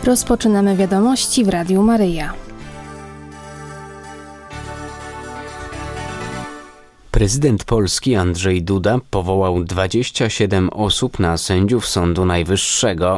Rozpoczynamy wiadomości w Radiu Maryja. Prezydent Polski Andrzej Duda powołał 27 osób na sędziów Sądu Najwyższego,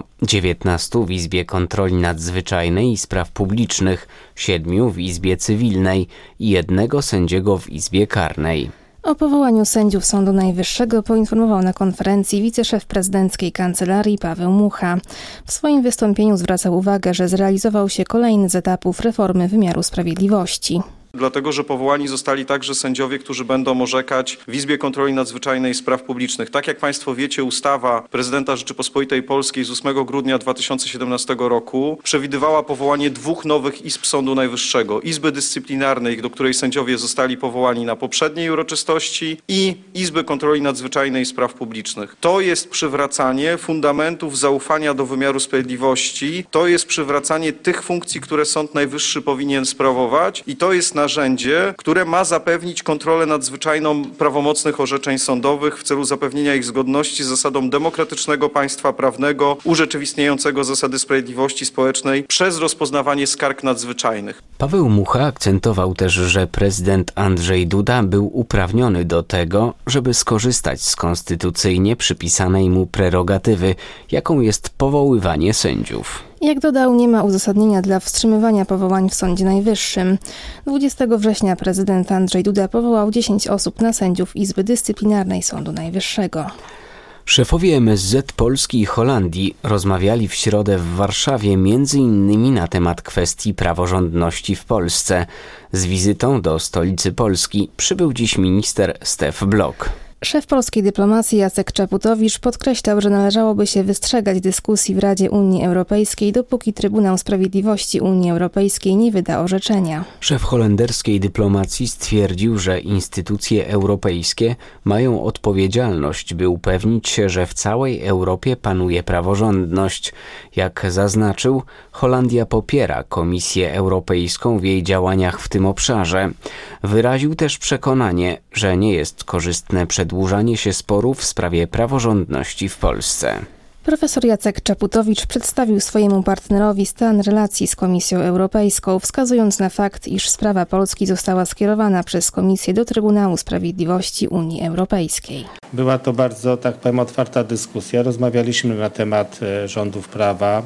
19 w Izbie Kontroli Nadzwyczajnej i Spraw Publicznych, 7 w Izbie Cywilnej i 1 sędziego w Izbie Karnej. O powołaniu sędziów Sądu Najwyższego poinformował na konferencji wiceszef prezydenckiej kancelarii Paweł Mucha. W swoim wystąpieniu zwracał uwagę, że zrealizował się kolejny z etapów reformy wymiaru sprawiedliwości. Dlatego, że powołani zostali także sędziowie, którzy będą orzekać w Izbie Kontroli Nadzwyczajnej i Spraw Publicznych. Tak jak Państwo wiecie, ustawa prezydenta Rzeczypospolitej Polskiej z 8 grudnia 2017 roku przewidywała powołanie 2 nowych izb Sądu Najwyższego. Izby Dyscyplinarnej, do której sędziowie zostali powołani na poprzedniej uroczystości, i Izby Kontroli Nadzwyczajnej i Spraw Publicznych. To jest przywracanie fundamentów zaufania do wymiaru sprawiedliwości. To jest przywracanie tych funkcji, które Sąd Najwyższy powinien sprawować, i to jest narzędzie, które ma zapewnić kontrolę nadzwyczajną prawomocnych orzeczeń sądowych w celu zapewnienia ich zgodności z zasadą demokratycznego państwa prawnego, urzeczywistniającego zasady sprawiedliwości społecznej przez rozpoznawanie skarg nadzwyczajnych. Paweł Mucha akcentował też, że prezydent Andrzej Duda był uprawniony do tego, żeby skorzystać z konstytucyjnie przypisanej mu prerogatywy, jaką jest powoływanie sędziów. Jak dodał, nie ma uzasadnienia dla wstrzymywania powołań w Sądzie Najwyższym. 20 września prezydent Andrzej Duda powołał 10 osób na sędziów Izby Dyscyplinarnej Sądu Najwyższego. Szefowie MSZ Polski i Holandii rozmawiali w środę w Warszawie m.in. na temat kwestii praworządności w Polsce. Z wizytą do stolicy Polski przybył dziś minister Stef Blok. Szef polskiej dyplomacji Jacek Czaputowicz podkreślał, że należałoby się wystrzegać dyskusji w Radzie Unii Europejskiej, dopóki Trybunał Sprawiedliwości Unii Europejskiej nie wyda orzeczenia. Szef holenderskiej dyplomacji stwierdził, że instytucje europejskie mają odpowiedzialność, by upewnić się, że w całej Europie panuje praworządność. Jak zaznaczył, Holandia popiera Komisję Europejską w jej działaniach w tym obszarze. Wyraził też przekonanie, że nie jest korzystne przedłużanie się sporów w sprawie praworządności w Polsce. Profesor Jacek Czaputowicz przedstawił swojemu partnerowi stan relacji z Komisją Europejską, wskazując na fakt, iż sprawa Polski została skierowana przez Komisję do Trybunału Sprawiedliwości Unii Europejskiej. Była to bardzo, tak powiem, otwarta dyskusja. Rozmawialiśmy na temat rządów prawa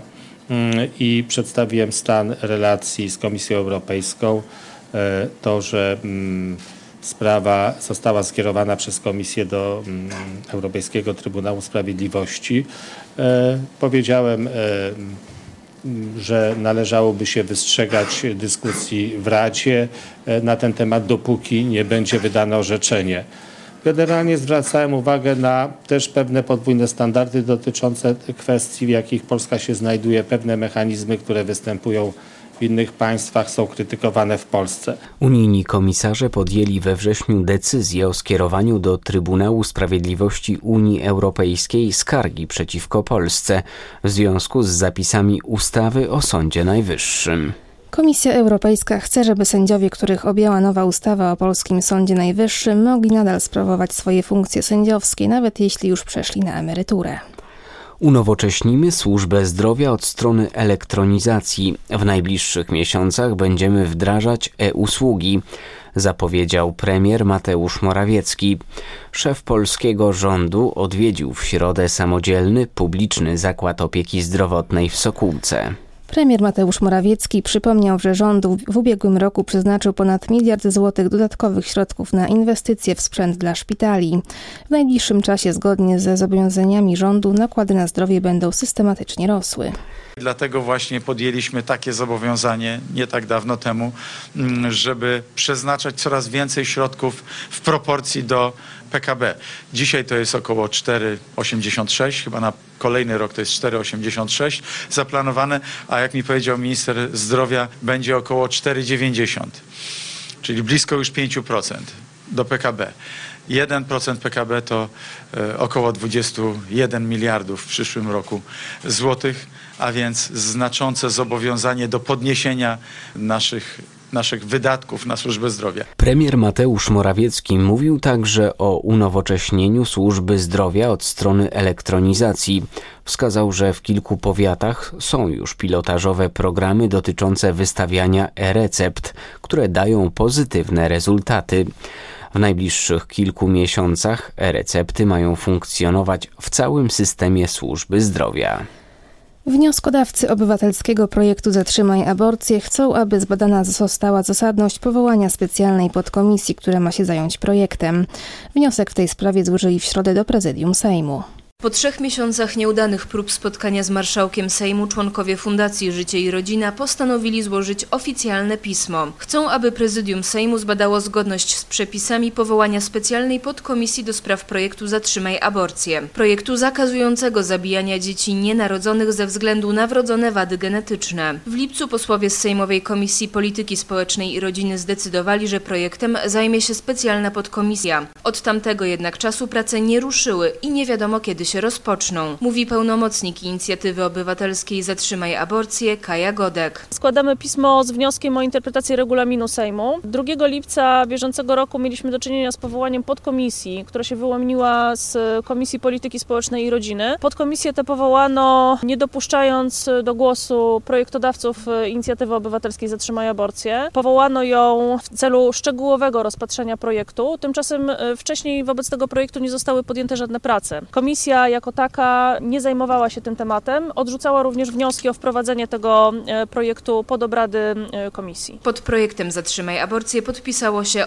i przedstawiłem stan relacji z Komisją Europejską. To, że sprawa została skierowana przez Komisję do Europejskiego Trybunału Sprawiedliwości. Powiedziałem, że należałoby się wystrzegać dyskusji w Radzie na ten temat, dopóki nie będzie wydane orzeczenie. Generalnie zwracałem uwagę na też pewne podwójne standardy dotyczące kwestii, w jakich Polska się znajduje, pewne mechanizmy, które występują w innych państwach, są krytykowane w Polsce. Unijni komisarze podjęli we wrześniu decyzję o skierowaniu do Trybunału Sprawiedliwości Unii Europejskiej skargi przeciwko Polsce w związku z zapisami ustawy o Sądzie Najwyższym. Komisja Europejska chce, żeby sędziowie, których objęła nowa ustawa o polskim Sądzie Najwyższym, mogli nadal sprawować swoje funkcje sędziowskie, nawet jeśli już przeszli na emeryturę. Unowocześnimy służbę zdrowia od strony elektronizacji. W najbliższych miesiącach będziemy wdrażać e-usługi, zapowiedział premier Mateusz Morawiecki. Szef polskiego rządu odwiedził w środę samodzielny publiczny zakład opieki zdrowotnej w Sokółce. Premier Mateusz Morawiecki przypomniał, że rząd w ubiegłym roku przeznaczył ponad 1 miliard złotych dodatkowych środków na inwestycje w sprzęt dla szpitali. W najbliższym czasie, zgodnie ze zobowiązaniami rządu, nakłady na zdrowie będą systematycznie rosły. Dlatego właśnie podjęliśmy takie zobowiązanie nie tak dawno temu, żeby przeznaczać coraz więcej środków w proporcji do PKB. Dzisiaj to jest około 4,86, chyba na kolejny rok to jest 4,86 zaplanowane, a jak mi powiedział minister zdrowia, będzie około 4,90, czyli blisko już 5% do PKB. 1% PKB to około 21 miliardów w przyszłym roku złotych, a więc znaczące zobowiązanie do podniesienia naszych naszych wydatków na służbę zdrowia. Premier Mateusz Morawiecki mówił także o unowocześnieniu służby zdrowia od strony elektronizacji. Wskazał, że w kilku powiatach są już pilotażowe programy dotyczące wystawiania e-recept, które dają pozytywne rezultaty. W najbliższych kilku miesiącach e-recepty mają funkcjonować w całym systemie służby zdrowia. Wnioskodawcy obywatelskiego projektu Zatrzymaj aborcję chcą, aby zbadana została zasadność powołania specjalnej podkomisji, która ma się zająć projektem. Wniosek w tej sprawie złożyli w środę do Prezydium Sejmu. Po 3 miesiącach nieudanych prób spotkania z marszałkiem Sejmu członkowie Fundacji Życie i Rodzina postanowili złożyć oficjalne pismo. Chcą, aby Prezydium Sejmu zbadało zgodność z przepisami powołania specjalnej podkomisji do spraw projektu Zatrzymaj aborcję. Projektu zakazującego zabijania dzieci nienarodzonych ze względu na wrodzone wady genetyczne. W lipcu posłowie z Sejmowej Komisji Polityki Społecznej i Rodziny zdecydowali, że projektem zajmie się specjalna podkomisja. Od tamtego jednak czasu prace nie ruszyły i nie wiadomo kiedy się rozpoczną, mówi pełnomocnik inicjatywy obywatelskiej Zatrzymaj aborcję Kaja Godek. Składamy pismo z wnioskiem o interpretację regulaminu Sejmu. 2 lipca bieżącego roku mieliśmy do czynienia z powołaniem podkomisji, która się wyłoniła z Komisji Polityki Społecznej i Rodziny. Podkomisję tę powołano, nie dopuszczając do głosu projektodawców inicjatywy obywatelskiej Zatrzymaj aborcję. Powołano ją w celu szczegółowego rozpatrzenia projektu. Tymczasem wcześniej wobec tego projektu nie zostały podjęte żadne prace. Komisja jako taka nie zajmowała się tym tematem, odrzucała również wnioski o wprowadzenie tego projektu pod obrady komisji. Pod projektem Zatrzymaj aborcję podpisało się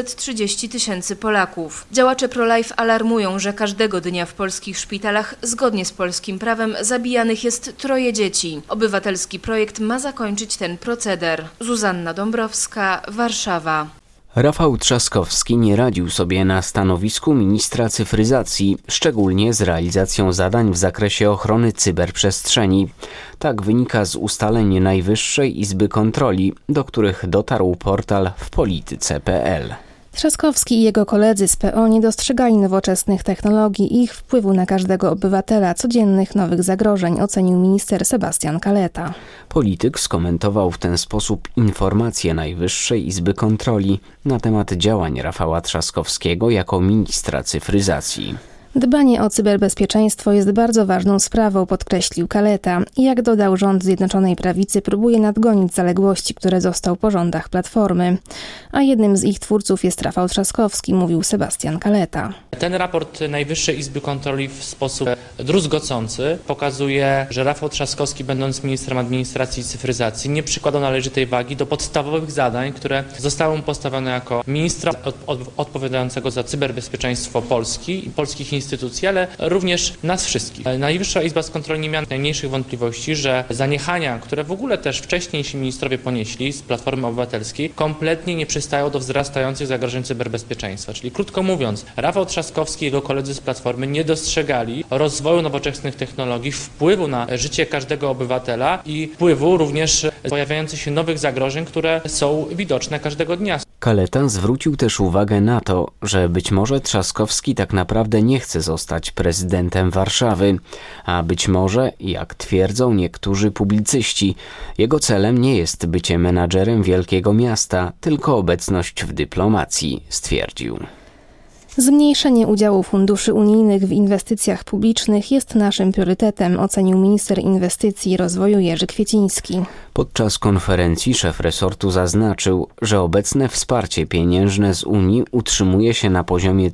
830 000 Polaków. Działacze pro-life alarmują, że każdego dnia w polskich szpitalach zgodnie z polskim prawem zabijanych jest 3 dzieci. Obywatelski projekt ma zakończyć ten proceder. Zuzanna Dąbrowska, Warszawa. Rafał Trzaskowski nie radził sobie na stanowisku ministra cyfryzacji, szczególnie z realizacją zadań w zakresie ochrony cyberprzestrzeni. Tak wynika z ustaleń Najwyższej Izby Kontroli, do których dotarł portal wpolityce.pl. Trzaskowski i jego koledzy z PO nie dostrzegali nowoczesnych technologii i ich wpływu na każdego obywatela, codziennych nowych zagrożeń, ocenił minister Sebastian Kaleta. Polityk skomentował w ten sposób informację Najwyższej Izby Kontroli na temat działań Rafała Trzaskowskiego jako ministra cyfryzacji. Dbanie o cyberbezpieczeństwo jest bardzo ważną sprawą, podkreślił Kaleta. I jak dodał, rząd Zjednoczonej Prawicy próbuje nadgonić zaległości, które został po rządach Platformy. A jednym z ich twórców jest Rafał Trzaskowski, mówił Sebastian Kaleta. Ten raport Najwyższej Izby Kontroli w sposób druzgocący pokazuje, że Rafał Trzaskowski, będąc ministrem administracji i cyfryzacji, nie przykładał należytej wagi do podstawowych zadań, które zostały mu postawione jako ministra odpowiadającego za cyberbezpieczeństwo Polski i polskich instytucji, ale również nas wszystkich. Najwyższa Izba Kontroli nie miała najmniejszych wątpliwości, że zaniechania, które w ogóle też wcześniejsi ministrowie ponieśli z Platformy Obywatelskiej, kompletnie nie przystają do wzrastających zagrożeń cyberbezpieczeństwa. Czyli krótko mówiąc, Rafał Trzaskowski i jego koledzy z Platformy nie dostrzegali rozwoju nowoczesnych technologii, wpływu na życie każdego obywatela i wpływu również pojawiających się nowych zagrożeń, które są widoczne każdego dnia. Kaleta zwrócił też uwagę na to, że być może Trzaskowski tak naprawdę nie chce zostać prezydentem Warszawy, a być może, jak twierdzą niektórzy publicyści, jego celem nie jest bycie menadżerem wielkiego miasta, tylko obecność w dyplomacji, stwierdził. Zmniejszenie udziału funduszy unijnych w inwestycjach publicznych jest naszym priorytetem, ocenił minister inwestycji i rozwoju Jerzy Kwieciński. Podczas konferencji szef resortu zaznaczył, że obecne wsparcie pieniężne z Unii utrzymuje się na poziomie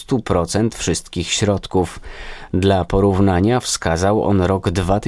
30% wszystkich środków. Dla porównania wskazał on rok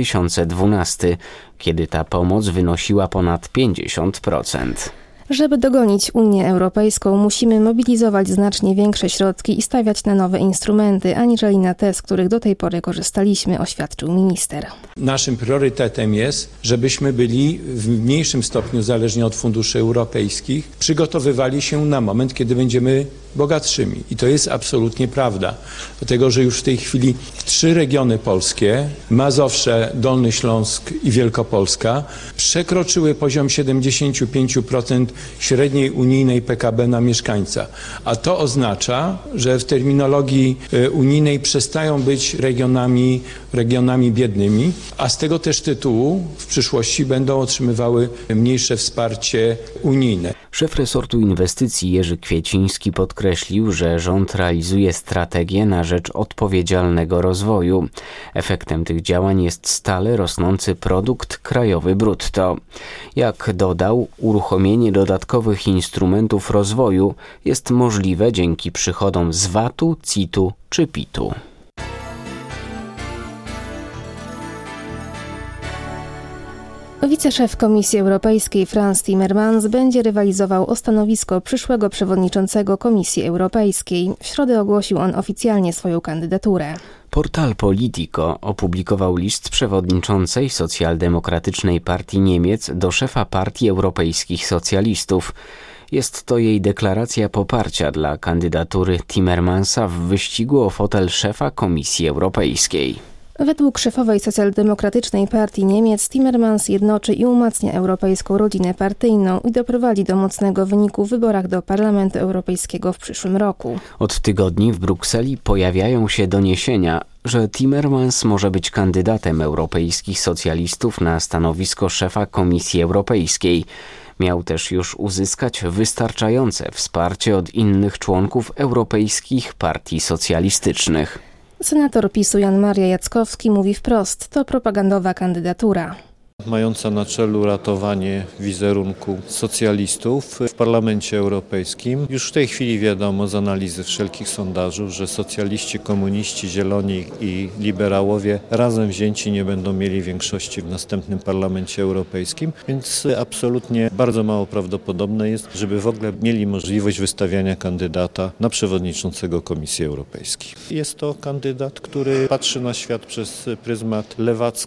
2012, kiedy ta pomoc wynosiła ponad 50%. Żeby dogonić Unię Europejską, musimy mobilizować znacznie większe środki i stawiać na nowe instrumenty, aniżeli na te, z których do tej pory korzystaliśmy, oświadczył minister. Naszym priorytetem jest, żebyśmy byli w mniejszym stopniu zależni od funduszy europejskich, przygotowywali się na moment, kiedy będziemy bogatszymi. I to jest absolutnie prawda. Dlatego, że już w tej chwili 3 regiony polskie, Mazowsze, Dolny Śląsk i Wielkopolska, przekroczyły poziom 75% średniej unijnej PKB na mieszkańca. A to oznacza, że w terminologii unijnej przestają być regionami biednymi, a z tego też tytułu w przyszłości będą otrzymywały mniejsze wsparcie unijne. Szef resortu inwestycji Jerzy Kwieciński podkreślił, że rząd realizuje strategię na rzecz odpowiedzialnego rozwoju. Efektem tych działań jest stale rosnący produkt krajowy brutto. Jak dodał, uruchomienie dodatkowych instrumentów rozwoju jest możliwe dzięki przychodom z VAT-u, CIT-u czy PIT-u. Wiceszef Komisji Europejskiej Frans Timmermans będzie rywalizował o stanowisko przyszłego przewodniczącego Komisji Europejskiej. W środę ogłosił on oficjalnie swoją kandydaturę. Portal Politico opublikował list przewodniczącej Socjaldemokratycznej Partii Niemiec do szefa Partii Europejskich Socjalistów. Jest to jej deklaracja poparcia dla kandydatury Timmermansa w wyścigu o fotel szefa Komisji Europejskiej. Według szefowej Socjaldemokratycznej Partii Niemiec Timmermans jednoczy i umacnia europejską rodzinę partyjną i doprowadzi do mocnego wyniku w wyborach do Parlamentu Europejskiego w przyszłym roku. Od tygodni w Brukseli pojawiają się doniesienia, że Timmermans może być kandydatem europejskich socjalistów na stanowisko szefa Komisji Europejskiej. Miał też już uzyskać wystarczające wsparcie od innych członków europejskich partii socjalistycznych. Senator PiS-u Jan Maria Jackowski mówi wprost, to propagandowa kandydatura. Mająca na celu ratowanie wizerunku socjalistów w Parlamencie Europejskim. Już w tej chwili wiadomo z analizy wszelkich sondażów, że socjaliści, komuniści, zieloni i liberałowie razem wzięci nie będą mieli większości w następnym Parlamencie Europejskim, więc absolutnie bardzo mało prawdopodobne jest, żeby w ogóle mieli możliwość wystawiania kandydata na przewodniczącego Komisji Europejskiej. Jest to kandydat, który patrzy na świat przez pryzmat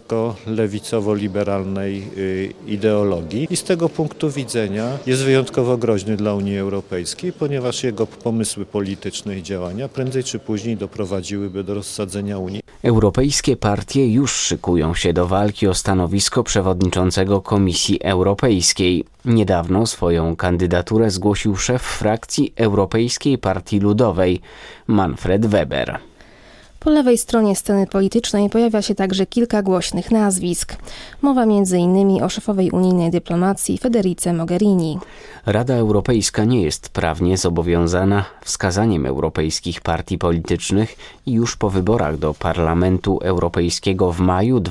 lewacko-lewicowo-liberalny ideologii i z tego punktu widzenia jest wyjątkowo groźny dla Unii Europejskiej, ponieważ jego pomysły polityczne i działania prędzej czy później doprowadziłyby do rozsadzenia Unii. Europejskie partie już szykują się do walki o stanowisko przewodniczącego Komisji Europejskiej. Niedawno swoją kandydaturę zgłosił szef frakcji Europejskiej Partii Ludowej, Manfred Weber. Po lewej stronie sceny politycznej pojawia się także kilka głośnych nazwisk. Mowa m.in. o szefowej unijnej dyplomacji Federice Mogherini. Rada Europejska nie jest prawnie zobowiązana wskazaniem europejskich partii politycznych i już po wyborach do Parlamentu Europejskiego w maju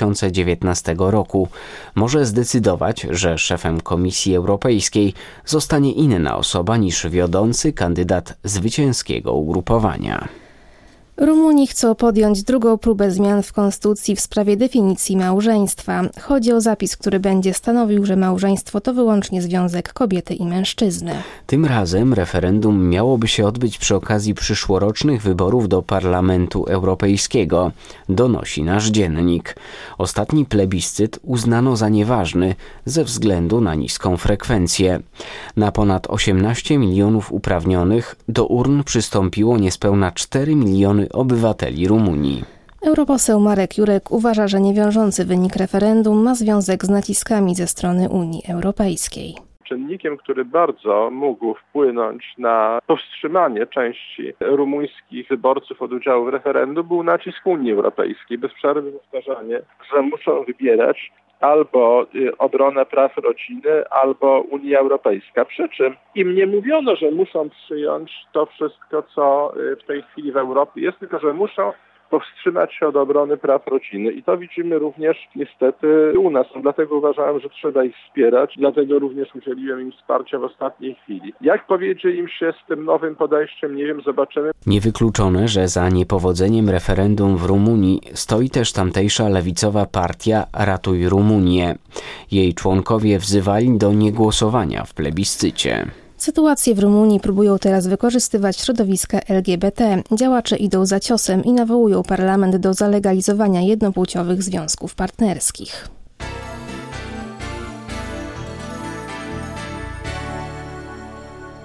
2019 roku może zdecydować, że szefem Komisji Europejskiej zostanie inna osoba niż wiodący kandydat zwycięskiego ugrupowania. Rumuni chcą podjąć drugą próbę zmian w konstytucji w sprawie definicji małżeństwa. Chodzi o zapis, który będzie stanowił, że małżeństwo to wyłącznie związek kobiety i mężczyzny. Tym razem referendum miałoby się odbyć przy okazji przyszłorocznych wyborów do Parlamentu Europejskiego, donosi nasz dziennik. Ostatni plebiscyt uznano za nieważny ze względu na niską frekwencję. Na ponad 18 milionów uprawnionych do urn przystąpiło niespełna 4 miliony obywateli Rumunii. Europoseł Marek Jurek uważa, że niewiążący wynik referendum ma związek z naciskami ze strony Unii Europejskiej. Czynnikiem, który bardzo mógł wpłynąć na powstrzymanie części rumuńskich wyborców od udziału w referendum, był nacisk Unii Europejskiej. Bez przerwy powtarzanie, że muszą wybierać albo obronę praw rodziny, albo Unia Europejska. Przy czym im nie mówiono, że muszą przyjąć to wszystko, co w tej chwili w Europie jest, tylko że muszą powstrzymać się od obrony praw rodziny. I to widzimy również niestety u nas. Dlatego uważałem, że trzeba ich wspierać. Dlatego również udzieliłem im wsparcia w ostatniej chwili. Jak powiedzie im się z tym nowym podejściem, nie wiem, zobaczymy. Niewykluczone, że za niepowodzeniem referendum w Rumunii stoi też tamtejsza lewicowa partia Ratuj Rumunię. Jej członkowie wzywali do niegłosowania w plebiscycie. Sytuację w Rumunii próbują teraz wykorzystywać środowiska LGBT. Działacze idą za ciosem i nawołują parlament do zalegalizowania jednopłciowych związków partnerskich.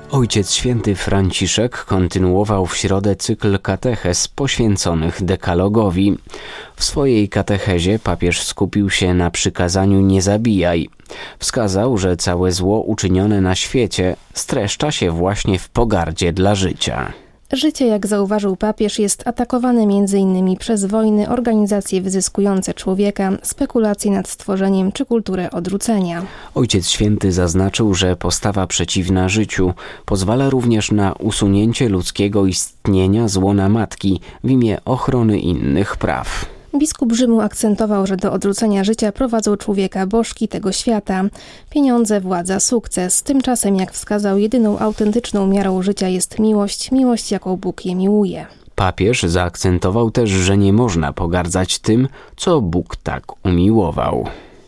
Ojciec Święty Franciszek kontynuował w środę cykl katechez poświęconych dekalogowi. W swojej katechezie papież skupił się na przykazaniu nie zabijaj. Wskazał, że całe zło uczynione na świecie streszcza się właśnie w pogardzie dla życia. Życie, jak zauważył papież, jest atakowane m.in. przez wojny, organizacje wyzyskujące człowieka, spekulacje nad stworzeniem czy kulturę odrzucenia. Ojciec Święty zaznaczył, że postawa przeciwna życiu pozwala również na usunięcie ludzkiego istnienia z łona matki w imię ochrony innych praw. Biskup Rzymu akcentował, że do odrzucenia życia prowadzą człowieka bożki tego świata. Pieniądze, władza, sukces. Tymczasem, jak wskazał, jedyną autentyczną miarą życia jest miłość, jaką Bóg je miłuje. Papież zaakcentował też, że nie można pogardzać tym, co Bóg tak umiłował.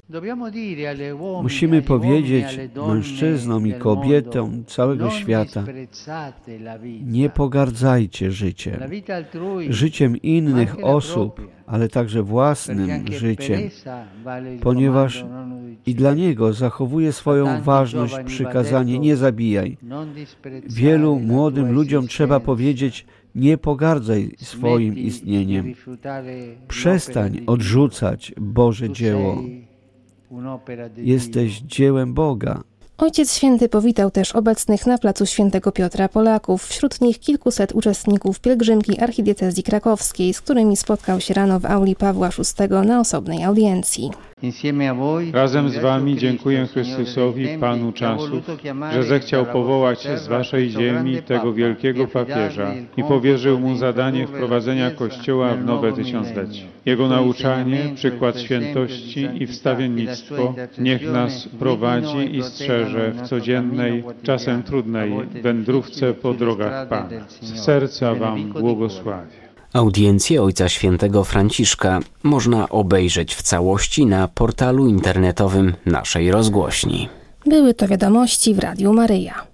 Musimy powiedzieć mężczyznom i kobietom całego świata: nie pogardzajcie życiem, życiem innych osób, ale także własnym życiem, ponieważ i dla niego zachowuje swoją ważność przykazanie nie zabijaj. Wielu młodym ludziom trzeba powiedzieć: nie pogardzaj swoim istnieniem. Przestań odrzucać Boże dzieło. Jesteś dziełem Boga. Ojciec Święty powitał też obecnych na placu Świętego Piotra Polaków, wśród nich kilkuset uczestników pielgrzymki archidiecezji krakowskiej, z którymi spotkał się rano w auli Pawła VI na osobnej audiencji. Razem z Wami dziękuję Chrystusowi, Panu czasów, że zechciał powołać z Waszej ziemi tego wielkiego papieża i powierzył mu zadanie wprowadzenia Kościoła w nowe tysiąclecie. Jego nauczanie, przykład świętości i wstawiennictwo niech nas prowadzi i strzeże w codziennej, czasem trudnej wędrówce po drogach Pana. Z serca Wam błogosławię. Audiencję Ojca Świętego Franciszka można obejrzeć w całości na portalu internetowym naszej rozgłośni. Były to wiadomości w Radiu Maryja.